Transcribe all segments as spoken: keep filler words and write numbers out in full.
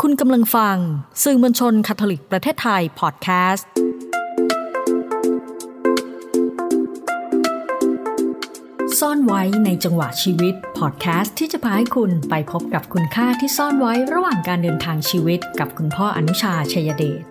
คุณกำลังฟังสื่อมวลชนคาทอลิกประเทศไทยพอดแคสต์ซ่อนไว้ในจังหวะชีวิตพอดแคสต์ที่จะพาให้คุณไปพบกับคุณค่าที่ซ่อนไว้ระหว่างการเดินทางชีวิตกับคุณพ่ออนุชาชัยเดช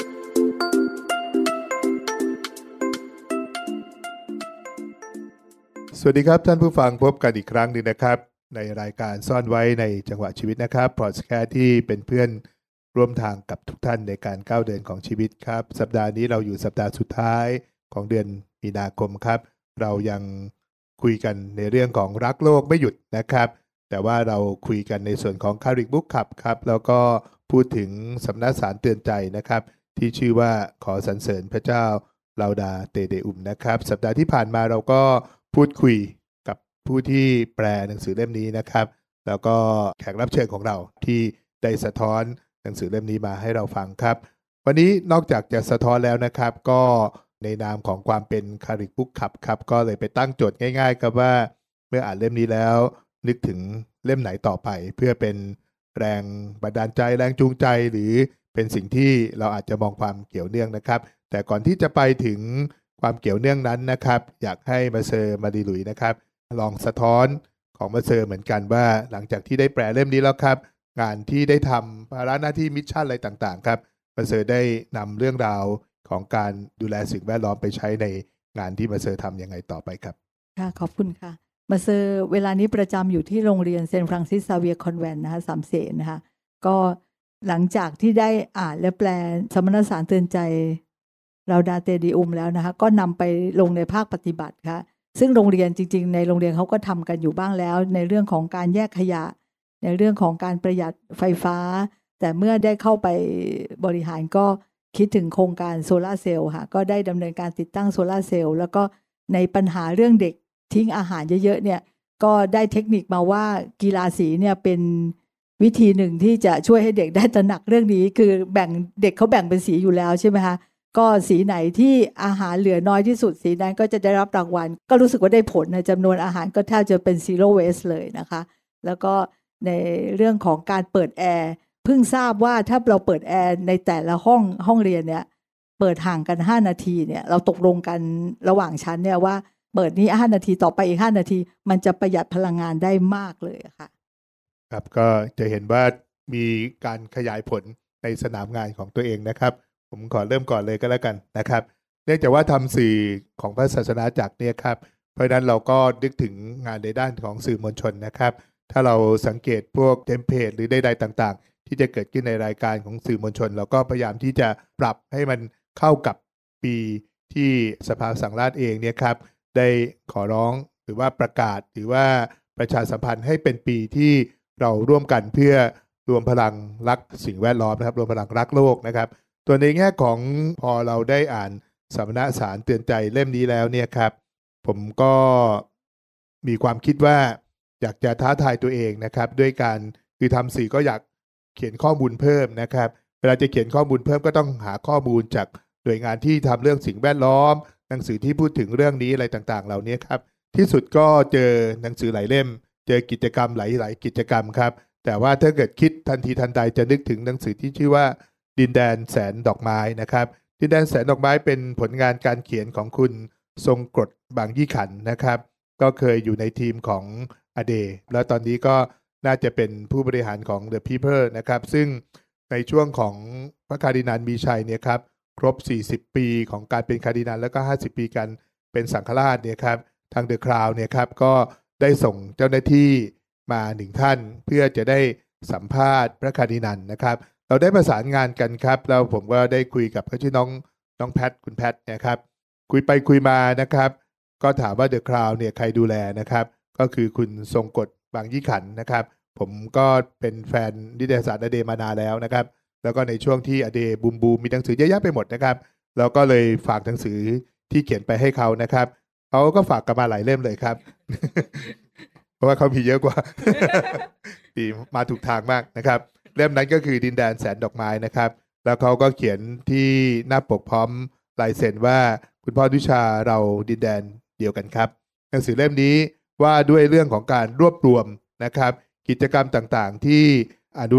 สวัสดีครับท่านผู้ฟังพบกันอีกครั้งหนึ่งนะครับในรายการซ่อนไว้ในจังหวะชีวิตนะครับพอดแคสต์ที่เป็นเพื่อนร่วมทางกับทุกท่านในการก้าวเดินของชีวิตครับสัปดาห์นี้เราอยู่สัปดาห์สุดท้ายของเดือนมีนาคมครับเรายังคุยกันในเรื่องของรักโลกไม่หยุดนะครับแต่ว่าเราคุยกันในส่วนของคาริกบุ๊กคับครับแล้วก็พูดถึงสำนักสารเตือนใจนะครับที่ชื่อว่าขอสรรเสริญพระเจ้าลาวดาเตเดอุมนะครับสัปดาห์ที่ผ่านมาเราก็พูดคุยกับผู้ที่แปลหนังสือเล่มนี้นะครับแล้วก็แขกรับเชิญของเราที่ได้สะท้อนหนังสือเล่มนี้มาให้เราฟังครับวันนี้นอกจากจะสะท้อนแล้วนะครับก็ในนามของความเป็นคาริกบุ๊กคับครับก็เลยไปตั้งโจทย์ง่ายๆครับว่าเมื่ออ่านเล่มนี้แล้วนึกถึงเล่มไหนต่อไปเพื่อเป็นแรงบันดาลใจแรงจูงใจหรือเป็นสิ่งที่เราอาจจะมองความเกี่ยวเนื่องนะครับแต่ก่อนที่จะไปถึงความเกี่ยวเนื่องนั้นนะครับอยากให้มาเซอร์มาดีลุยนะครับลองสะท้อนของมาเซอร์เหมือนกันว่าหลังจากที่ได้แปลเล่มนี้แล้วครับงานที่ได้ทำภาระหน้าที่มิชชั่นอะไรต่างๆครับมาเซอร์ได้นำเรื่องราวของการดูแลสิ่งแวดล้อมไปใช้ในงานที่มาเซอร์ทำยังไงต่อไปครับค่ะขอบคุณค่ะมาเซอร์เวลานี้ประจำอยู่ที่โรงเรียนเซนต์ฟรังซิสซาเวียร์คอนแวนต์นะคะสามเสนนะคะก็หลังจากที่ได้อ่านและแปลสมณสารเตือนใจลาวดาเตเดอุมแล้วนะคะก็นำไปลงในภาคปฏิบัติค่ะซึ่งโรงเรียนจริงๆในโรงเรียนเขาก็ทำกันอยู่บ้างแล้วในเรื่องของการแยกขยะในเรื่องของการประหยัดไฟฟ้าแต่เมื่อได้เข้าไปบริหารก็คิดถึงโครงการโซลาร์เซลล์ค่ะก็ได้ดำเนินการติดตั้งโซลาร์เซลล์แล้วก็ในปัญหาเรื่องเด็กทิ้งอาหารเยอะๆเนี่ยก็ได้เทคนิคมาว่ากีฬาสีเนี่ยเป็นวิธีหนึ่งที่จะช่วยให้เด็กได้ตระหนักเรื่องนี้คือแบ่งเด็กเขาแบ่งเป็นสีอยู่แล้วใช่ไหมคะก็สีไหนที่อาหารเหลือน้อยที่สุดสีนั้นก็จะได้รับรางวัลก็รู้สึกว่าได้ผลในจำนวนอาหารก็แทบจะเป็น zero waste เลยนะคะแล้วก็ในเรื่องของการเปิดแอร์เพิ่งทราบว่าถ้าเราเปิดแอร์ในแต่ละห้องห้องเรียนเนี่ยเปิดห่างกันห้านาทีเนี่ยเราตกลงกันระหว่างชั้นเนี่ยว่าเปิดนี้ห้านาทีต่อไปอีกห้านาทีมันจะประหยัดพลังงานได้มากเลยค่ะครับก็จะเห็นว่ามีการขยายผลในสนามงานของตัวเองนะครับผมขอเริ่มก่อนเลยก็แล้วกันนะครับเนื่องจากว่าทำสื่อของพระศาสนาจักรเนี่ยครับเพราะฉะนั้นเราก็นึกถึงงานในด้านของสื่อมวลชนนะครับถ้าเราสังเกตพวกเทมเพลตหรือใดๆต่างๆที่จะเกิดขึ้นในรายการของสื่อมวลชนเราก็พยายามที่จะปรับให้มันเข้ากับปีที่สภาสังฆราชเองเนี่ยครับได้ขอร้องหรือว่าประกาศหรือว่าประชาสัมพันธ์ให้เป็นปีที่เราร่วมกันเพื่อรวมพลังรักสิ่งแวดล้อมนะครับรวมพลังรักโลกนะครับตัวในแง่ของพอเราได้อ่านสมณสารเตือนใจเล่มนี้แล้วเนี่ยครับผมก็มีความคิดว่าอยากจะท้าทายตัวเองนะครับด้วยการคือทำสื่อก็อยากเขียนข้อมูลเพิ่มนะครับเวลาจะเขียนข้อมูลเพิ่มก็ต้องหาข้อมูลจากหน่วยงานที่ทำเรื่องสิ่งแวดล้อมหนังสือที่พูดถึงเรื่องนี้อะไรต่างๆเหล่านี้ครับที่สุดก็เจอหนังสือหลายเล่มเจอกิจกรรมหลายๆกิจกรรมครับแต่ว่าถ้าเกิดคิดทันทีทันใดจะนึกถึงหนังสือที่ชื่อว่าดินแดนแสนดอกไม้นะครับดินแดนแสนดอกไม้เป็นผลงานการเขียนของคุณทรงกรดบางยี่ขันนะครับก็เคยอยู่ในทีมของอเดแล้วตอนนี้ก็น่าจะเป็นผู้บริหารของ The People นะครับซึ่งในช่วงของพระคาร์ดินัลมีชัยเนี่ยครับครบสี่สิบปีของการเป็นคาร์ดินัลแล้วก็ห้าสิบปีกันเป็นสังฆราชเนี่ยครับทาง The Crown เนี่ยครับก็ได้ส่งเจ้าหน้าที่มาหนึ่งท่านเพื่อจะได้สัมภาษณ์พระคาร์ดินัลนะครับเราได้ประสานงานกันครับแล้วผมก็ได้คุยกับเขาชื่อน้องน้องแพทคุณแพทนะครับคุยไปคุยมานะครับก็ถามว่า The Crown เนี่ยใครดูแลนะครับก็คือคุณทรงกฎบางยี่ขันนะครับผมก็เป็นแฟนนิตยสารอเดมานานแล้วนะครับแล้วก็ในช่วงที่อเดบูมบูมมีหนังสือเยอะแยะไปหมดนะครับแล้วก็เลยฝากหนังสือที่เขียนไปให้เขานะครับเขาก็ฝากกันมาหลายเล่มเลยครับ เพราะว่าเขามีเยอะกว่า ดีมาถูกทางมากนะครับเล่มนั้นก็คือดินแดนแสนดอกไม้นะครับแล้วเขาก็เขียนที่หน้าปกพร้อมลายเซ็นว่าคุณพ่อดุชาเราดินแดนเดียวกันครับหนังสือเล่มนี้ว่าด้วยเรื่องของการรวบรวมนะครับกิจกรรมต่างๆที่อนุรักษ์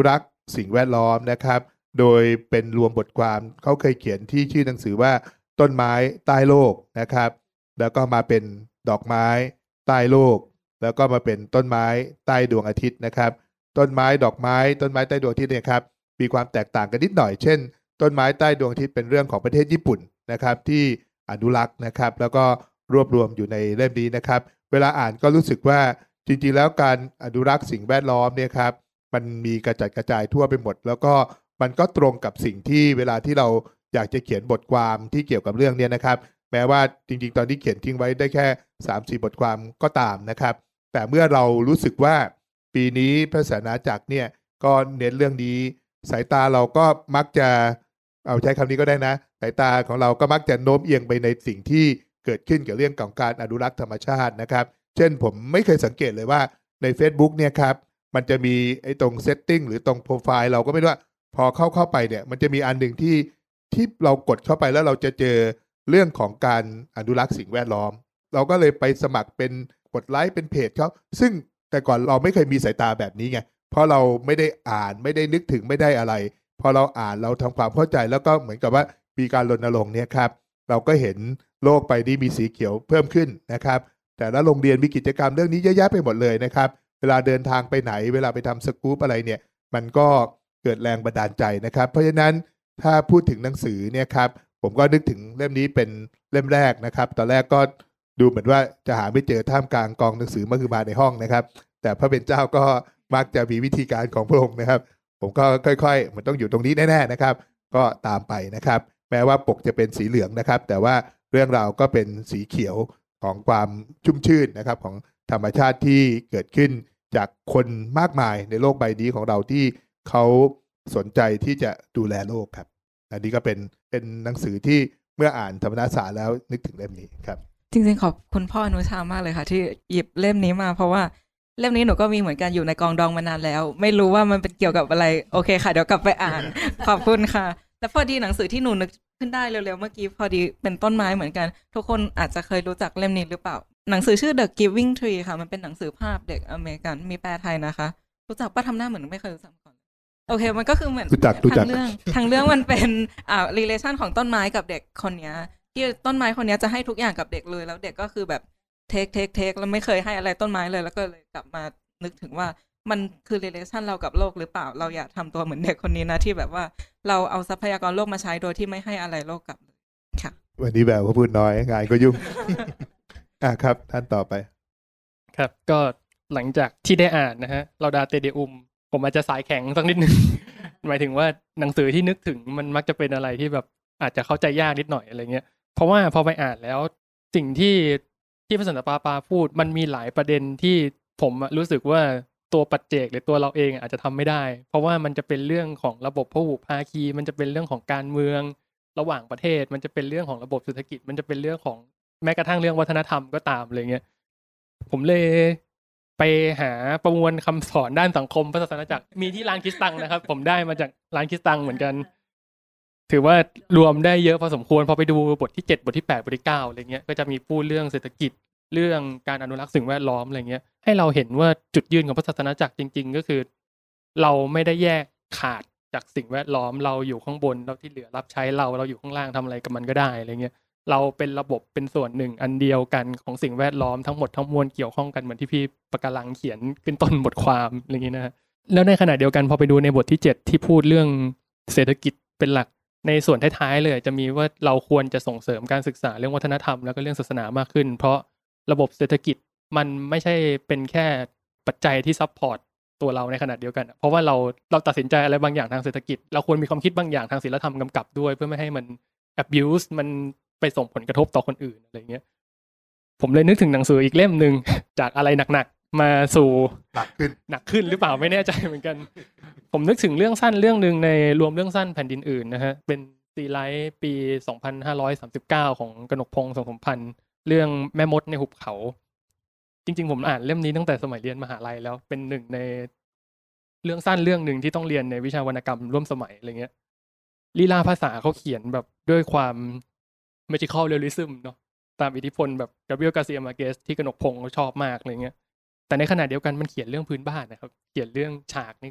สิ่งแวดล้อมนะครับโดยเป็นรวมบทความเขาเคยเขียนที่ชื่อหนังสือว่าต้นไม้ใต้โลกนะครับแล้วก็มาเป็นดอกไม้ใต้โลกแล้วก็มาเป็นต้นไม้ใต้ดวงอาทิตย์นะครับต้นไม้ดอกไม้ต้นไม้ใต้ดวงอาทิตย์เนี่ยครับมีความแตกต่างกันนิดหน่อยเช่นต้นไม้ใต้ดวงอาทิตย์เป็นเรื่องของประเทศญี่ปุ่นนะครับที่อนุรักษ์นะครับแล้วก็รวบรวมอยู่ในเล่มนี้นะครับเวลาอ่านก็รู้สึกว่าจริงๆแล้วการอนุรักษ์สิ่งแวดล้อมเนี่ยครับมันมีกระจัดกระจายทั่วไปหมดแล้วก็มันก็ตรงกับสิ่งที่เวลาที่เราอยากจะเขียนบทความที่เกี่ยวกับเรื่องนี้นะครับแม้ว่าจริงๆตอนที่เขียนทิ้งไว้ได้แค่ สามถึงสี่ บทความก็ตามนะครับแต่เมื่อเรารู้สึกว่าปีนี้พระศาสนาจักรเนี่ยก็เน้นเรื่องนี้สายตาเราก็มักจะเอาใช้คำนี้ก็ได้นะสายตาของเราก็มักจะโน้มเอียงไปในสิ่งที่เกิดขึ้นกับเรื่องของการอนุรักษ์ธรรมชาตินะครับเช่นผมไม่เคยสังเกตเลยว่าใน Facebook เนี่ยครับมันจะมีไอ้ตรง setting หรือตรงโปรไฟล์เราก็ไม่รู้ว่าพอเข้าเข้าไปเนี่ยมันจะมีอันหนึ่งที่ที่เรากดเข้าไปแล้วเราจะเจอเรื่องของการอนุรักษ์สิ่งแวดล้อมเราก็เลยไปสมัครเป็นกดไลค์เป็นเพจเขาซึ่งแต่ก่อนเราไม่เคยมีสายตาแบบนี้ไงเพราะเราไม่ได้อ่านไม่ได้นึกถึงไม่ได้อะไรพอเราอ่านเราทำความเข้าใจแล้วก็เหมือนกับว่ามีการรณรงค์เนี่ยครับเราก็เห็นโลกใบนี้มีสีเขียวเพิ่มขึ้นนะครับแต่ละโรงเรียนมีกิจกรรมเรื่องนี้เยอะแยะไปหมดเลยนะครับเวลาเดินทางไปไหนเวลาไปทำสกู๊ปอะไรเนี่ยมันก็เกิดแรงบันดาลใจนะครับเพราะฉะนั้นถ้าพูดถึงหนังสือเนี่ยครับผมก็นึกถึงเล่มนี้เป็นเล่มแรกนะครับตอนแรกก็ดูเหมือนว่าจะหาไม่เจอท่ามกลางกองหนังสือมหึมาในห้องนะครับแต่พระเป็นเจ้าก็มักจะมีวิธีการของพระองค์นะครับผมก็ค่อยๆมันต้องอยู่ตรงนี้แน่ๆนะครับก็ตามไปนะครับแม้ว่าปกจะเป็นสีเหลืองนะครับแต่ว่าเรื่องราวก็เป็นสีเขียวของความชุ่มชื่นนะครับของธรรมชาติที่เกิดขึ้นจากคนมากมายในโลกใบนี้ของเราที่เขาสนใจที่จะดูแลโลกครับอันนี้ก็เป็นเป็นหนังสือที่เมื่ออ่านธรรมนาสารแล้วนึกถึงเล่มนี้ครับจริงๆขอบคุณพ่ออนุชามากเลยค่ะที่หยิบเล่มนี้มาเพราะว่าเล่มนี้หนูก็มีเหมือนกันอยู่ในกองดองมานานแล้วไม่รู้ว่ามันเป็นเกี่ยวกับอะไรโอเคค่ะเดี๋ยวกลับไปอ่าน ขอบคุณค่ะแต่พอดีหนังสือที่หนูนึกขึ้นได้เร็วๆเมื่อกี้พอดีเป็นต้นไม้เหมือนกันทุกคนอาจจะเคยรู้จักเล่มนี้หรือเปล่าหนังสือชื่อ The Giving Tree ค่ะมันเป็นหนังสือภาพเด็กอเมริกันมีแปลไทยนะคะรู้จักป้าทำหน้าเหมือนไม่เคยรู้จักก่อนโอเคมันก็คือเหมือนทางเรื่องทางเรื่องมันเป็นอ่า relation ของต้นไม้กับเด็กคนนี้ที่ต้นไม้คนนี้จะให้ทุกอย่างกับเด็กเลยแล้วเด็กก็คือแบบเทคเทคเทคแล้วไม่เคยให้อะไรต้นไม้เลยแล้วก็เลยกลับมานึกถึงว่ามันคือ relation เรากับโลกหรือเปล่าเราอยากทำตัวเหมือนเด็กคนนี้นะที่แบบว่าเราเอาทรัพยากรโลกมาใช้โดยที่ไม่ให้อะไรโลกกลับเลยค่ะวันนี้แบบว่าพูดน้อยงานก็ยุ่ง อ่ะครับท่านต่อไปครับก็หลังจากที่ได้อ่านนะฮะเราดาเตเดอุมผมอาจจะสายแข็งสักนิดนึง หมายถึงว่าหนังสือที่นึกถึงมันมักจะเป็นอะไรที่แบบอาจจะเข้าใจยากนิดหน่อยอะไรเงี้ยเพราะว่าพอไปอ่านแล้วสิ่งที่ที่พระสันตะปาปาพูดมันมีหลายประเด็นที่ผมรู้สึกว่าตัวปัจเจกหรือตัวเราเองอาจจะทำไม่ได้เพราะว่ามันจะเป็นเรื่องของระบบพหุภาคีมันจะเป็นเรื่องของการเมืองระหว่างประเทศมันจะเป็นเรื่องของระบบเศรษฐกิจมันจะเป็นเรื่องของแม้กระทั่งเรื่องวัฒนธรรมก็ตามอะไรเงี้ยผมเลยไปหาประมวลคำสอนด้านสังคมพระศาสนาจักรมีที่ร้านคริสตังนะครับผมได้มาจากร้านคริสตังเหมือนกันถือว่ารวมได้เยอะพอสมควรพอไปดูบทที่เจ็ดบทที่แปดบทที่เก้าอะไรเงี้ยก็จะมีพูดเรื่องเศรษฐกิจเรื่องการอนุรักษ์สิ่งแวดล้อมอะไรเงี้ยให้เราเห็นว่าจุดยืนของพระศาสนาจักรจริงๆก็คือเราไม่ได้แยกขาดจากสิ่งแวดล้อมเราอยู่ข้างบนเราที่เหลือรับใช้เราเราอยู่ข้างล่างทำอะไรกับมันก็ได้อะไรเงี้ยเราเป็นระบบเป็นส่วนหนึ่งอันเดียวกันของสิ่งแวดล้อมทั้งหมดทั้งมวลเกี่ยวข้องกันเหมือนที่พี่ปกลังเขียนขึ้นต้นบทความอะไรอย่างนี้นะฮะแล้วในขณะเดียวกันพอไปดูในบทที่เจ็ดที่พูดเรื่องเศรษฐกิจเป็นหลักในส่วนท้ายๆเลยจะมีว่าเราควรจะส่งเสริมการศึกษาเรื่องวัฒนธรรมแล้วก็เรื่องศาสนามากขึ้นเพราะระบบเศรษฐกิจมันไม่ใช่เป็นแค่ปัจจัยที่ซัพพอร์ตตัวเราในขณะเดียวกันเพราะว่าเราเราตัดสินใจอะไรบางอย่างทางเศรษฐกิจเราควรมีความคิดบางอย่างทางศีลธรรมกำกับด้วยเพื่อไม่ให้มัน abuse มันไปส่งผลกระทบต่อคนอื่นอะไรเงี้ยผมเลยนึกถึงหนังสืออีกเล่มนึง จากอะไรหนักๆมาสู่หนักขึ้นหนักขึ้นหรือเปล่าไม่แน่ใจเหมือนกัน ผมนึกถึงเรื่องสั้นเรื่องนึงในรวมเรื่องสั้นแผ่นดินอื่นนะฮะเป็นซีไลท์ปีสองพันห้าร้อยสามสิบเก้าของกนกพงษ์สงสมพันธ์เรื่องแม่มดในหุบเขาจริงๆผมอ่านเล่มนี้ตั้งแต่สมัยเรียนมหาลัยแล้วเป็นหนึ่งในเรื่องสั้นเรื่องนึงที่ต้องเรียนในวิชาวรรณกรรมร่วมสมัยอะไรเงี้ยลีลาภาษาเขาเขียนแบบด้วยความmagical realism เนาะตามอิทธิพลแบบกาเบรียล กาเซีย มาร์เกสที่กนกพงษ์เขาชอบมากอะไรเงี้ยแต่ในขณะเดียวกันมันเขียนเรื่องพื้นบ้านนะครับเขียนเรื่องฉากนี่คือแบบ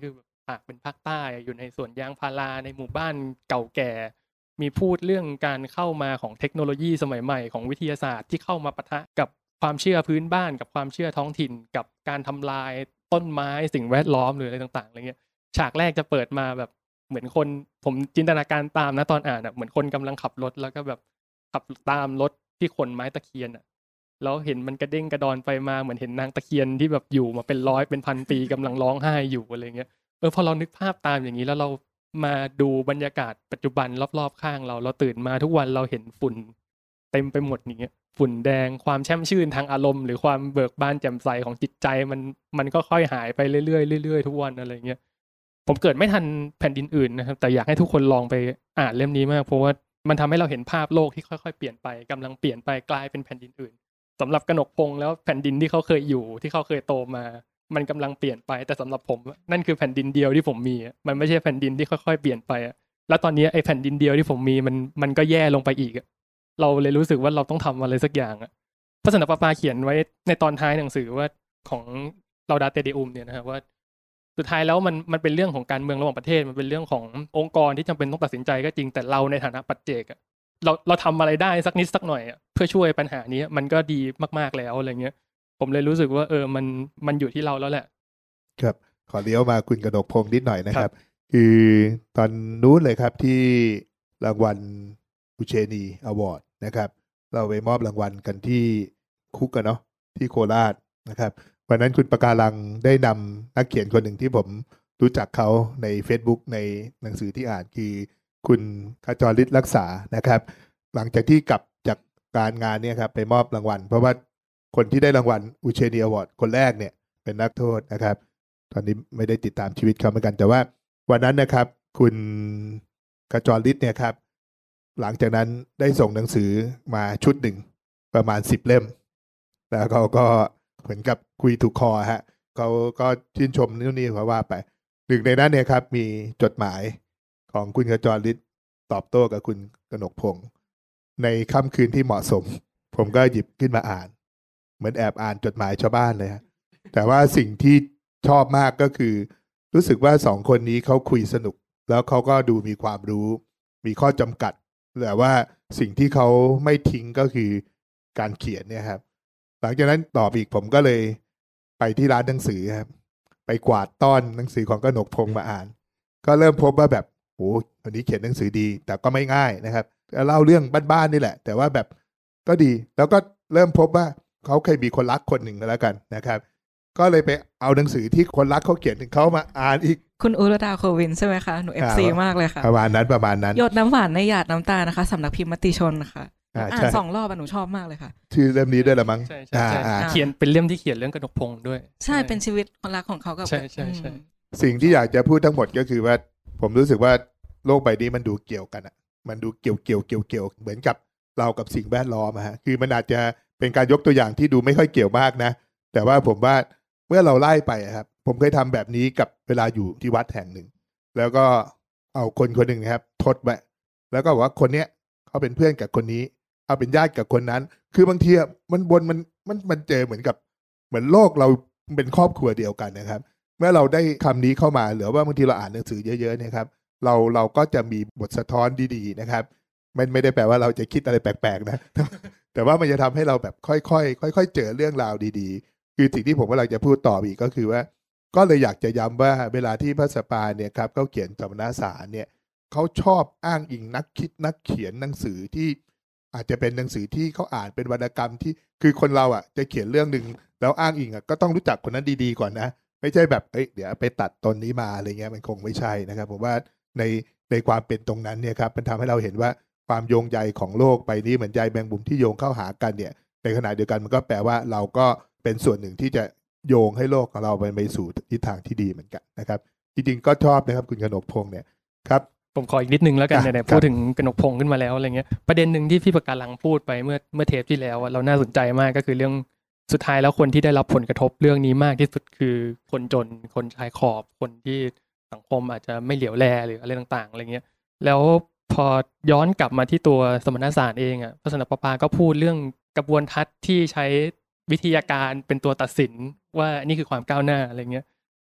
ภาคเป็นภาคใต้อยู่ในสวนยางพาราในหมู่บ้านเก่าแก่มีพูดเรื่องการเข้ามาของเทคโนโลยีสมัยใหม่ของวิทยาศาสตร์ที่เข้ามาปะทะกับความเชื่อพื้นบ้านกับความเชื่อท้องถิ่นกับการทำลายต้นไม้สิ่งแวดล้อมหรืออะไรต่างๆอะไรเงี้ยฉากแรกจะเปิดมาแบบเหมือนคนผมจินตนาการตามนะตอนอ่านอ่ะเหมือนคนกำลังขับรถแล้วก็แบบขับตามรถที่ขนไม้ตะเคียนอ่ะแล้วเห็นมันกระเด้งกระดอนไปมาเหมือนเห็นนางตะเคียนที่แบบอยู่มาเป็นร้อยเป็นพันปีกำลังร้องไห้อยู่อะไรเงี้ยเออพอเรานึกภาพตามอย่างนี้แล้วเรามาดูบรรยากาศปัจจุบันรอบๆข้างเราเราตื่นมาทุกวันเราเห็นฝุ่นเต็มไปหมดอย่างเงี้ยฝุ่นแดงความแช่มชื่นทางอารมณ์หรือความเบิกบานแจ่มใสของจิตใจมันมันก็ค่อยหายไปเรื่อยๆเรื่อยๆทุกวันอะไรเงี้ยผมเกิดไม่ทันแผ่นดินอื่นนะครับแต่อยากให้ทุกคนลองไปอ่านเล่มนี้มากเพราะว่ามันทำให้เราเห็นภาพโลกที่ค่อยๆเปลี่ยนไปกำลังเปลี่ยนไปกลายเป็นแผ่นดินอื่นสำหรับกนกพงษ์แล้วแผ่นดินที่เขาเคยอยู่ที่เขาเคยโตมามันกำลังเปลี่ยนไปแต่สำหรับผมนั่นคือแผ่นดินเดียวที่ผมมีมันไม่ใช่แผ่นดินที่ค่อยๆเปลี่ยนไปแล้วตอนนี้ไอ้แผ่นดินเดียวที่ผมมีมันมันก็แย่ลงไปอีกเราเลยรู้สึกว่าเราต้องทำอะไรสักอย่างอ่ะพระสันตะปาปาเขียนไว้ในตอนท้ายหนังสือว่าของลาวดาเตเดอุมเนี่ยนะครับว่าสุดท้ายแล้วมันมันเป็นเรื่องของการเมืองระหว่างประเทศมันเป็นเรื่องขององค์กรที่จำเป็นต้องตัดสินใจก็จริงแต่เราในฐานะปัจเจกอ่ะเราเราทำอะไรได้สักนิดสักหน่อยอ่ะเพื่อช่วยปัญหานี้มันก็ดีมากๆแล้วอะไรเงี้ยผมเลยรู้สึกว่าเออมันมันอยู่ที่เราแล้วแหละครับขอเลี้ยวมาคุณกนกพงษ์นิดหน่อยนะครับคือตอนนู้นเลยครับที่รางวัลอุเชนีอวอร์ดนะครับเราไปมอบรางวัลกันที่คุกกันเนาะที่โคราชนะครับวันนั้นคุณปการังได้นำนักเขียนคนหนึ่งที่ผมรู้จักเขาใน Facebook ในหนังสือที่อ่านคือคุณขจรฤทธิ์รักษานะครับหลังจากที่กลับจากการงานเนี่ยครับไปมอบรางวัลเพราะว่าคนที่ได้รางวัลอุเชนีอวอร์ดคนแรกเนี่ยเป็นนักโทษนะครับตอนนี้ไม่ได้ติดตามชีวิตเขาเหมือนกันแต่ว่าวันนั้นนะครับคุณขจรฤทธิ์เนี่ยครับหลังจากนั้นได้ส่งหนังสือมาชุดหนึ่งประมาณสิบเล่มแล้วเขาก็เหมือนกับคุยถูกคอฮะเขาก็ชื่นชมนู่นนี่ว่าว่าไปหนึ่งในนั้นเนี่ยครับมีจดหมายของคุณขจรฤทธิ์ตอบโต้กับคุณกนกพงษ์ในค่ำคืนที่เหมาะสมผมก็หยิบขึ้นมาอ่านเหมือนแอบอ่านจดหมายชาวบ้านเลยฮะแต่ว่าสิ่งที่ชอบมากก็คือรู้สึกว่าสองคนนี้เขาคุยสนุกแล้วเขาก็ดูมีความรู้มีข้อจำกัดแต่ว่าสิ่งที่เขาไม่ทิ้งก็คือการเขียนเนี่ยครับหลังจากนั้นต่ออีกผมก็เลยไปที่ร้านหนังสือครับไปกวาดต้อนหนังสือของกนกพงษ์มาอ่านก็เริ่มพบว่าแบบโอ้คนนี้เขียนหนังสือดีแต่ก็ไม่ง่ายนะครับเล่าเรื่องบ้านๆนี่แหละแต่ว่าแบบก็ดีแล้วก็เริ่มพบว่าเขาเคยมีคนรักคนหนึ่งแล้วกันนะครับก็เลยไปเอาหนังสือที่คนรักเขาเขียนถึงเขามาอ่านอีกคุณอุรดาโควินใช่ไหมคะหนู เอฟ ซี มากเลยค่ะประมาณนั้นประมาณนั้นหยดน้ำหวานในหยาดน้ำตานะคะสำนักพิมพ์มติชนค่ะอ่านสองรอบหนูชอบมากเลยค่ะชื่อเล่มนี้ด้วยละมั้งใช่ใช่เขียนเป็นเล่มที่เขียนเรื่องกนกพงษ์ด้วยใช่เป็นชีวิตคนรักของเขากับใช่ใช่ใช่สิ่งที่อยากจะพูดทั้งหมดก็คือว่าผมรู้สึกว่าโลกใบนี้มันดูเกี่ยวกันอ่ะมันดูเกี่ยวเกี่ยวเกี่ยวเกี่ยวเหมือนกับเรากับสิ่งแวดล้อมฮะคือมันอาจจะเป็นการยกตัวอย่างที่ดูไม่ค่อยเกี่ยวมากนะแต่ว่าผมว่าเมื่อเราไล่ไปครับผมเคยทำแบบนี้กับเวลาอยู่ที่วัดแห่งหนึ่งแล้วก็เอาคนคนหนึ่งครับทดไว้แล้วก็บอกว่าคนเนี้ยเขาเป็นเพื่อนกับคนนี้เอาเป็นญาติกับคนนั้นคือบางทีมันบนมันมันมันเจอเหมือนกับเหมือนโลกเราเป็นครอบครัวเดียวกันนะครับเมื่อเราได้คำนี้เข้ามาหรือว่าบางทีเราอ่านหนังสือเยอะๆเนี่ยครับเราเราก็จะมีบทสะท้อนดีๆนะครับไม่ไม่ได้แปลว่าเราจะคิดอะไรแปลกๆนะแต่ว่ามันจะทำให้เราแบบค่อยๆค่อยๆเจอเรื่องราวดีๆคือสิ่งที่ผมกำลังจะพูดต่ออีกก็คือว่าก็เลยอยากจะย้ำว่าเวลาที่พระสปาเนี่ยครับเขาเขียนสมณสารเนี่ยเขาชอบอ้างอิงนักคิดนักเขียนหนังสือที่อาจจะเป็นหนังสือที่เขาอ่านเป็นวรรณกรรมที่คือคนเราอ่ะจะเขียนเรื่องนึงแล้วอ้างอิงอ่ะก็ต้องรู้จักคนนั้นดีๆก่อนนะไม่ใช่แบบเอ้ยเดี๋ยวไปตัดตนนี้มาอะไรเงี้ยมันคงไม่ใช่นะครับผมว่าในในความเป็นตรงนั้นเนี่ยครับมันทำให้เราเห็นว่าความโยงใยของโลกใบนี้เหมือนใยแมงมุมที่โยงเข้าหากันเนี่ยในขณะเดียวกันมันก็แปลว่าเราก็เป็นส่วนหนึ่งที่จะโยงให้โลกของเราไปไปสู่ทิศทางที่ดีเหมือนกันนะครับจริงๆก็ชอบนะครับคุณกนกพงษ์เนี่ยครับผมขออีกนิดนึงแล้วกันเนี่ยพูดถึงกนกพงษ์ขึ้นมาแล้วอะไรเงี้ยประเด็นหนึ่งที่พี่ปการังพูดไปเมื่อเมื่อเทปที่แล้วเราน่าสนใจมากก็คือเรื่องสุดท้ายแล้วคนที่ได้รับผลกระทบเรื่องนี้มากที่สุดคือคนจนคนชายขอบคนที่สังคมอาจจะไม่เหลียวแลหรืออะไรต่างๆอะไรเงี้ยแล้วพอย้อนกลับมาที่ตัวสมณศาสตร์เองอ่ะพระสันตะปาปาก็พูดเรื่องกระบวนทัศน์ที่ใช้วิทยาการเป็นตัวตัดสินว่านี่คือความก้าวหน้าอะไรเงี้ย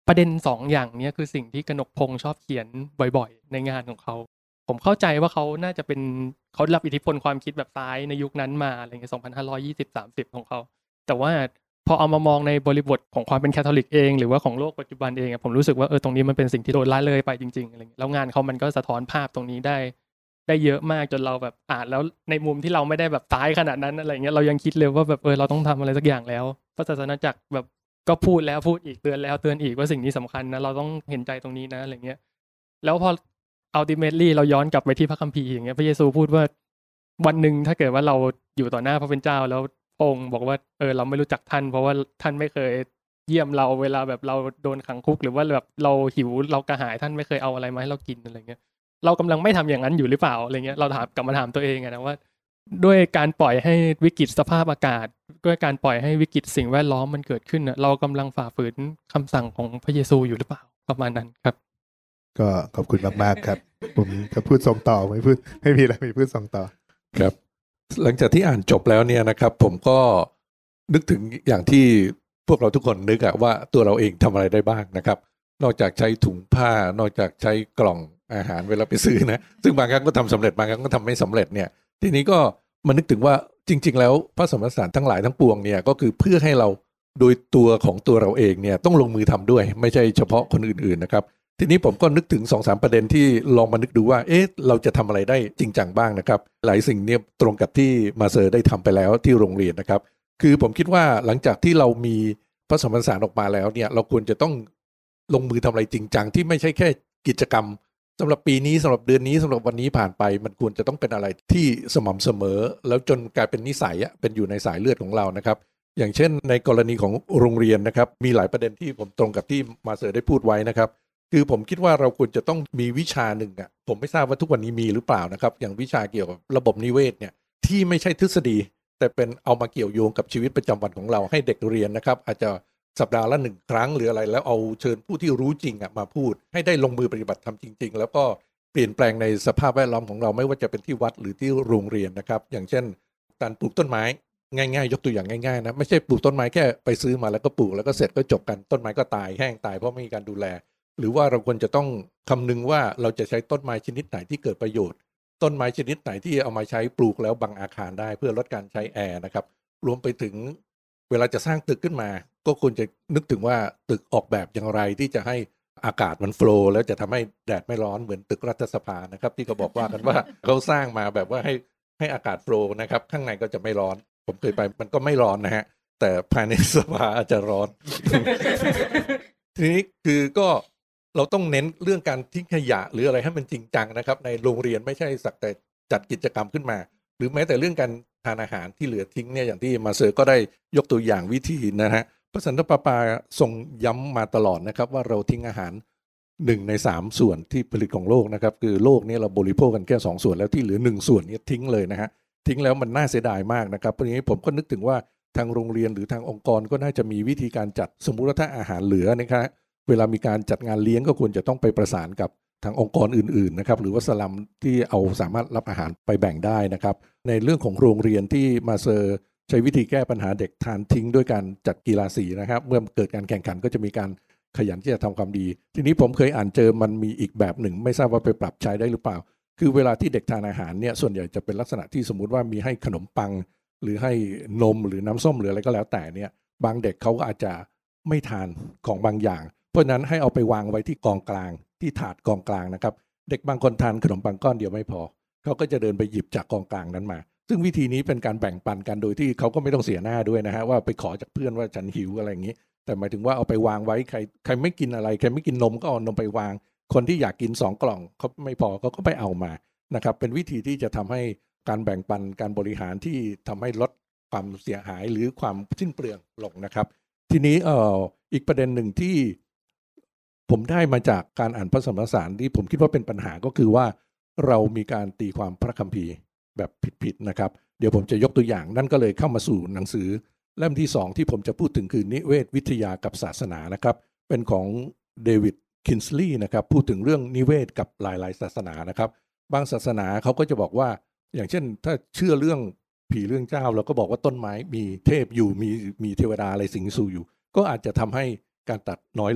ประเด็นสองอย่างนี้คือสิ่งที่กนกพงษ์ชอบเขียนบ่อยๆในงานของเขาผมเข้าใจว่าเขาน่าจะเป็นเขารับอิทธิพลความคิดแบบซ้ายในยุคนั้นมาอะไรเงี้ยสองพันห้าร้อยยี่สิบ สามสิบของเขาแต่ว่าพอเอามามองในบริบทของความเป็นแคทอลิกเองหรือว่าของโลกปัจจุบันเองผมรู้สึกว่าเออตรงนี้มันเป็นสิ่งที่โดนละเลยไปจริงๆอะไรเงี้ยแล้วงานเขามันก็สะท้อนภาพตรงนี้ได้ได้เยอะมากจนเราแบบอ่านแล้วในมุมที่เราไม่ได้แบบซ้ายขนาดนั้นอะไรเงี้ยเรายังคิดเลยว่าแบบเออเราต้องทำอะไรสักอย่างแล้วพระศาสนาจักรแบบก็พูดแล้วพูดอีกเตือนแล้วเตือนอีกว่าสิ่งนี้สำคัญนะเราต้องเห็นใจตรงนี้นะอะไรเงี้ยแล้วพอ ultimately เราย้อนกลับไปที่พระคัมภีร์อย่างเงี้ยพระเยซูพูดว่าวันนึงถ้าเกิดว่าเราอยู่ต่อหน้าพระเป็นเจ้าแล้วองค์บอกว่าเออเราไม่รู้จักท่านเพราะว่าท่านไม่เคยเยี่ยมเราเวลาแบบเราโดนขังคุกหรือว่าแบบเราหิวเรากระหายท่านไม่เคยเอาอะไรมาให้เรากินอะไรเงี้ยเรากำลังไม่ทำอย่างนั้นอยู่หรือเปล่าอะไรเงี้ยเราถามกลับมาถามตัวเองนะว่าด้วยการปล่อยให้วิกฤตสภาพอากาศด้วยการปล่อยให้วิกฤตสิ่งแวดล้อมมันเกิดขึ้นนะเรากำลังฝ่าฝืนคำสั่งของพระเยซูอยู่หรือเปล่าประมาณนั้นครับก็ขอบคุณมากๆครับผมจะพูดส่งต่อไม่พูดไม่มีอะไรมีพูดส่งต่อครับหลังจากที่อ่านจบแล้วเนี่ยนะครับผมก็นึกถึงอย่างที่พวกเราทุกคนนึกอะว่าตัวเราเองทำอะไรได้บ้างนะครับนอกจากใช้ถุงผ้านอกจากใช้กล่องอาหารเวลาไปซื้อนะซึ่งบางครั้งก็ทำสำเร็จบางครั้งก็ทำไม่สำเร็จเนี่ยทีนี้ก็มานึกถึงว่าจริงๆแล้วพระสมณสารทั้งหลายทั้งปวงเนี่ยก็คือเพื่อให้เราโดยตัวของตัวเราเองเนี่ยต้องลงมือทำด้วยไม่ใช่เฉพาะคนอื่นๆนะครับทีนี้ผมก็นึกถึง สองสาม ประเด็นที่ลองมานึกดูว่าเอ๊ะเราจะทำอะไรได้จริงจังบ้างนะครับหลายสิ่งเนี่ยตรงกับที่มาเซอร์ได้ทำไปแล้วที่โรงเรียนนะครับคือผมคิดว่าหลังจากที่เรามีพระสมณสารออกมาแล้วเนี่ยเราควรจะต้องลงมือทำอะไรจริงจังที่ไม่ใช่แค่กิจกรรมสำหรับปีนี้สำหรับเดือนนี้สำหรับวันนี้ผ่านไปมันควรจะต้องเป็นอะไรที่สม่ำเสมอแล้วจนกลายเป็นนิสัยอะเป็นอยู่ในสายเลือดของเรานะครับอย่างเช่นในกรณีของโรงเรียนนะครับมีหลายประเด็นที่ผมตรงกับที่มาเซอร์ได้พูดไว้นะครับคือผมคิดว่าเราควรจะต้องมีวิชาหนึ่งอ่ะผมไม่ทราบว่าทุกวันนี้มีหรือเปล่านะครับอย่างวิชาเกี่ยวกับระบบนิเวศเนี่ยที่ไม่ใช่ทฤษฎีแต่เป็นเอามาเกี่ยวโยงกับชีวิตประจำวันของเราให้เด็กเรียนนะครับอาจจะสัปดาห์ละหนึ่งครั้งหรืออะไรแล้วเอาเชิญผู้ที่รู้จริงอ่ะมาพูดให้ได้ลงมือปฏิบัติทำจริงๆแล้วก็เปลี่ยนแปลงในสภาพแวดล้อมของเราไม่ว่าจะเป็นที่วัดหรือที่โรงเรียนนะครับอย่างเช่นการปลูกต้นไม้ง่ายๆยกตัวอย่างง่ายๆนะไม่ใช่ปลูกต้นไม้แค่ไปซื้อมาแล้วก็ปลูกแล้วก็เสร็จก็จบกันต้นไม้ก็ตายแห้งตายเพราะไม่มีการดูแลหรือว่าเราควรจะต้องคำนึงว่าเราจะใช้ต้นไม้ชนิดไหนที่เกิดประโยชน์ต้นไม้ชนิดไหนที่เอามาใช้ปลูกแล้วบังอาคารได้เพื่อลดการใช้แอร์นะครับรวมไปถึงเวลาจะสร้างตึกขึ้นมาก็ควรจะนึกถึงว่าตึกออกแบบอย่างไรที่จะให้อากาศมันโฟลว์แล้วจะทำให้แดดไม่ร้อนเหมือนตึกรัฐสภานะครับที่เขาบอกว่ากันว่าเขาสร้างมาแบบว่าให้ให้อากาศโฟลว์นะครับข้างในก็จะไม่ร้อนผมเคยไปมันก็ไม่ร้อนนะฮะแต่ภายในสภาอาจจะร้อน ทีนี้คือก็เราต้องเน้นเรื่องการทิ้งขยะหรืออะไรให้มันจริงจังนะครับในโรงเรียนไม่ใช่สักแต่จัดกิจกรรมขึ้นมาหรือแม้แต่เรื่องการทานอาหารที่เหลือทิ้งเนี่ยอย่างที่มาเซอร์ก็ได้ยกตัวอย่างวิธีนะฮะพระสันตะปาปาทรงย้ำมาตลอดนะครับว่าเราทิ้งอาหารหนึ่งในสามส่วนที่ผลิตของโลกนะครับคือโลกนี้เราบริโภคกันแค่สองส่วนแล้วที่เหลือหนึ่งส่วนนี้ทิ้งเลยนะฮะทิ้งแล้วมันน่าเสียดายมากนะครับเพราะงี้ผมก็นึกถึงว่าทางโรงเรียนหรือทางองค์กรก็น่าจะมีวิธีการจัดสมมุติว่าถ้าอาหารเหลือนะครับเวลามีการจัดงานเลี้ยงก็ควรจะต้องไปประสานกับทางองค์กรอื่นๆนะครับหรือว่าสลัมที่เอาสามารถรับอาหารไปแบ่งได้นะครับในเรื่องของโรงเรียนที่มาเซอร์ใช้วิธีแก้ปัญหาเด็กทานทิ้งด้วยการจัดกีฬาสีนะครับเมื่อเกิดการแข่งขันก็จะมีการขยันที่จะทำความดีทีนี้ผมเคยอ่านเจอมันมีอีกแบบหนึ่งไม่ทราบว่าไปปรับใช้ได้หรือเปล่าคือเวลาที่เด็กทานอาหารเนี่ยส่วนใหญ่จะเป็นลักษณะที่สมมุติว่ามีให้ขนมปังหรือให้นมหรือน้ำส้มหรืออะไรก็แล้วแต่เนี่ยบางเด็กเขาก็อาจจะไม่ทานของบางอย่างเพราะนั้นให้เอาไปวางไว้ที่กองกลางที่ถาดกองกลางนะครับเด็กบางคนทานขนมปังก้อนเดียวไม่พอเขาก็จะเดินไปหยิบจากกองกลางนั้นมาซึ่งวิธีนี้เป็นการแบ่งปันกันโดยที่เขาก็ไม่ต้องเสียหน้าด้วยนะฮะว่าไปขอจากเพื่อนว่าฉันหิวอะไรอย่างนี้แต่หมายถึงว่าเอาไปวางไว้ใครใครไม่กินอะไรใครไม่กินนมก็เอานมไปวางคนที่อยากกินสองกล่องเขาไม่พอเขาก็ไปเอามานะครับเป็นวิธีที่จะทำให้การแบ่งปันการบริหารที่ทำให้ลดความเสียหายหรือความสิ้นเปลืองลงนะครับทีนี้เอ่ออีกประเด็นหนึ่งที่ผมได้มาจากการอ่านพระสัมมาสารที่ผมคิดว่าเป็นปัญหาก็คือว่าเรามีการตีความพระคัมภีร์แบบผิดๆนะครับเดี๋ยวผมจะยกตัวอย่างนั่นก็เลยเข้ามาสู่หนังสือเล่มที่สองที่ผมจะพูดถึงคือนิเวศวิทยากับศาสนานะครับเป็นของเดวิดคินสลีย์นะครับพูดถึงเรื่องนิเวศกับหลายๆศาสนานะครับบางศาสนาเขาก็จะบอกว่าอย่างเช่นถ้าเชื่อเรื่องผีเรื่องเจ้าเราก็บอกว่าต้นไม้มีเทพอยู่มีมีเทวดาอะไรสิงสู่อยู่ก็อาจจะทำให้การตัดน้อยลง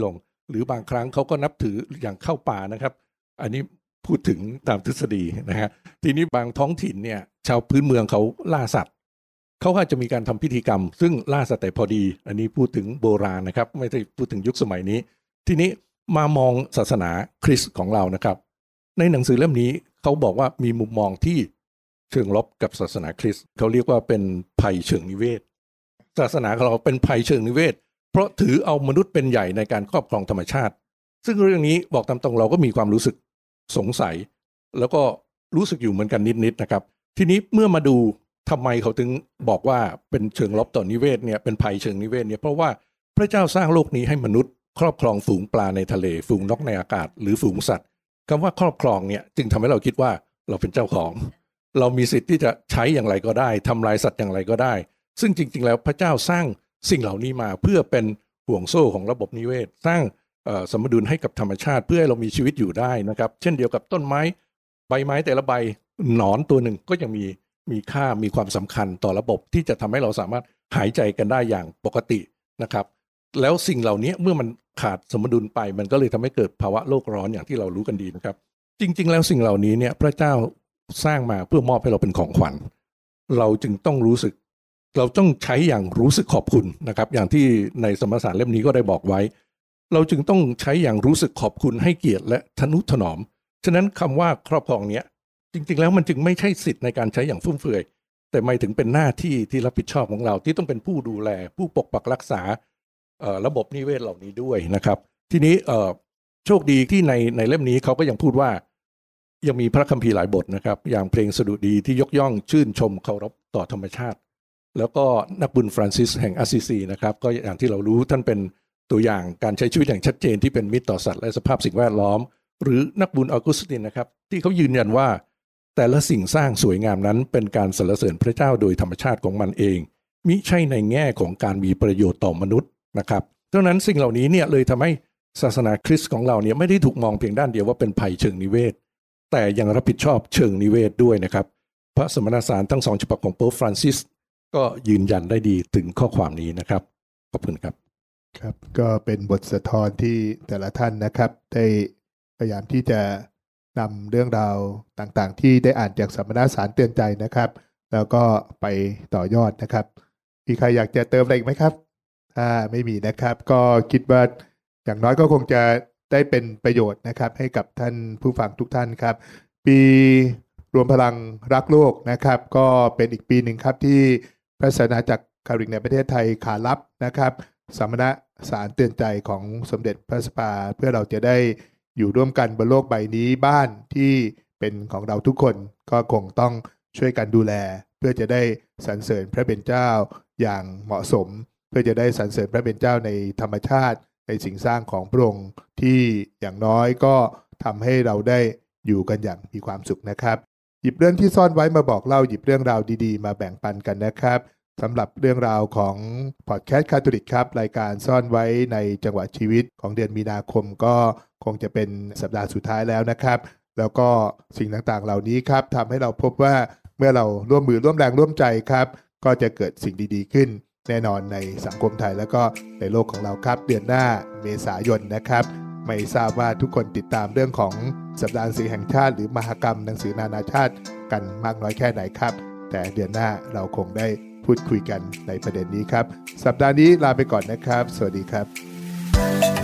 หรือบางครั้งเขาก็นับถืออย่างเข้าป่านะครับอันนี้พูดถึงตามทฤษฎีนะฮะทีนี้บางท้องถิ่นเนี่ยชาวพื้นเมืองเขาล่าสัตว์เขาก็จะมีการทำพิธีกรรมซึ่งล่าสัตว์แต่พอดีอันนี้พูดถึงโบราณนะครับไม่ได้พูดถึงยุคสมัยนี้ทีนี้มามองศาสนาคริสต์ของเรานะครับในหนังสือเล่มนี้เขาบอกว่ามีมุมมองที่เชิงลบกับศาสนาคริสต์เขาเรียกว่าเป็นภัยเชิงนิเวศศาสนาของเราเป็นภัยเชิงนิเวศเพราะถือเอามนุษย์เป็นใหญ่ในการครอบครองธรรมชาติซึ่งเรื่องนี้บอกตามตรงเราก็มีความรู้สึกสงสัยแล้วก็รู้สึกอยู่เหมือนกันนิดๆนะครับทีนี้เมื่อมาดูทำไมเขาถึงบอกว่าเป็นเชิงลบต่อนิเวศเนี่ยเป็นภัยเชิงนิเวศเนี่ยเพราะว่าพระเจ้าสร้างโลกนี้ให้มนุษย์ครอบครองฝูงปลาในทะเลฝูงนกในอากาศหรือฝูงสัตว์คำว่าครอบครองเนี่ยจึงทำให้เราคิดว่าเราเป็นเจ้าของเรามีสิทธิ์ที่จะใช้อย่างไรก็ได้ทำลายสัตว์อย่างไรก็ได้ซึ่งจริงๆแล้วพระเจ้าสร้างสิ่งเหล่านี้มาเพื่อเป็นห่วงโซ่ของระบบนิเวศสร้างสมดุลให้กับธรรมชาติเพื่อให้เรามีชีวิตอยู่ได้นะครับเช่นเดียวกับต้นไม้ใบไม้แต่ละใบหนอนตัวหนึ่งก็ยังมีมีค่ามีความสำคัญต่อระบบที่จะทำให้เราสามารถหายใจกันได้อย่างปกตินะครับแล้วสิ่งเหล่านี้เมื่อมันขาดสมดุลไปมันก็เลยทำให้เกิดภาวะโลกร้อนอย่างที่เรารู้กันดีนะครับจริงๆแล้วสิ่งเหล่านี้เนี่ยพระเจ้าสร้างมาเพื่อมอบให้เราเป็นของขวัญเราจึงต้องรู้สึกเราต้องใช้อย่างรู้สึกขอบคุณนะครับอย่างที่ในสมสารเล่มนี้ก็ได้บอกไว้เราจึงต้องใช้อย่างรู้สึกขอบคุณให้เกียรติและทนุถนอมฉะนั้นคำว่าครอบครองเนี้ยจริงๆแล้วมันจึงไม่ใช่สิทธิ์ในการใช้อย่างฟุ่มเฟือยแต่หมายถึงเป็นหน้าที่ที่รับผิดชอบของเราที่ต้องเป็นผู้ดูแลผู้ปกปักรักษาระบบนิเวศเหล่านี้ด้วยนะครับทีนี้โชคดีที่ในในเล่มนี้เขาก็ยังพูดว่ายังมีพระคัมภีร์หลายบทนะครับอย่างเพลงสดุดีที่ยกย่องชื่นชมเคารพต่อธรรมชาติแล้วก็นักบุญฟรานซิสแห่งอาซิซีนะครับก็อย่างที่เรารู้ท่านเป็นตัวอย่างการใช้ชีวิตอย่างชัดเจนที่เป็นมิตรต่อสัตว์และสภาพสิ่งแวดล้อมหรือนักบุญออกุสตินนะครับที่เขายืนยันว่าแต่ละสิ่งสร้างสวยงามนั้นเป็นการสรรเสริญพระเจ้าโดยธรรมชาติของมันเองมิใช่ในแง่ของการมีประโยชน์ต่อมนุษย์นะครับดังนั้นสิ่งเหล่านี้เนี่ยเลยทำให้ศาสนาคริสต์ของเราเนี่ยไม่ได้ถูกมองเพียงด้านเดียวว่าเป็นภัยเชิงนิเวศแต่ยังรับผิดชอบเชิงนิเวศด้วยนะครับพระสมณสารทั้งสองฉบับของโป๊ปฟรานซิสก็ยืนยันได้ดีถึงข้อความนี้นะครับขอบคุณครับครับก็เป็นบทสะท้อนที่แต่ละท่านนะครับได้พยายามที่จะนำเรื่องราวต่างๆที่ได้อ่านจากสมณสารเตือนใจนะครับแล้วก็ไปต่อยอดนะครับมีใครอยากจะเติมอะไรอีกไหมครับถ้าไม่มีนะครับก็คิดว่าอย่างน้อยก็คงจะได้เป็นประโยชน์นะครับให้กับท่านผู้ฟังทุกท่านครับปีรวมพลังรักโลกนะครับก็เป็นอีกปีหนึ่งครับที่พระศาสนาจักรคาทอลิกในประเทศไทยขารับนะครับสมณสารเตือนใจของสมเด็จพระสภาเพื่อเราจะได้อยู่ร่วมกันบนโลกใบนี้บ้านที่เป็นของเราทุกคนก็คงต้องช่วยกันดูแลเพื่อจะได้สรรเสริญพระเป็นเจ้าอย่างเหมาะสมเพื่อจะได้สรรเสริญพระเป็นเจ้าในธรรมชาติในสิ่งสร้างของพระองค์ที่อย่างน้อยก็ทำให้เราได้อยู่กันอย่างมีความสุขนะครับหยิบเรื่องที่ซ่อนไว้มาบอกเล่าหยิบเรื่องราวดีๆมาแบ่งปันกันนะครับสำหรับเรื่องราวของพอดแคสต์คาทอลิกครับรายการซ่อนไว้ในจังหวะชีวิตของเดือนมีนาคมก็คงจะเป็นสัปดาห์สุดท้ายแล้วนะครับแล้วก็สิ่งต่างๆเหล่านี้ครับทำให้เราพบว่าเมื่อเราร่วมมือร่วมแรงร่วมใจครับก็จะเกิดสิ่งดีๆขึ้นแน่นอนในสังคมไทยแล้วก็ในโลกของเราครับเดือนหน้าเมษายนนะครับไม่ทราบว่าทุกคนติดตามเรื่องของสัปดาห์หนังสือแห่งชาติหรือมหกรรมหนังสือนานาชาติกันมากน้อยแค่ไหนครับแต่เดือนหน้าเราคงได้พูดคุยกันในประเด็นนี้ครับสัปดาห์นี้ลาไปก่อนนะครับสวัสดีครับ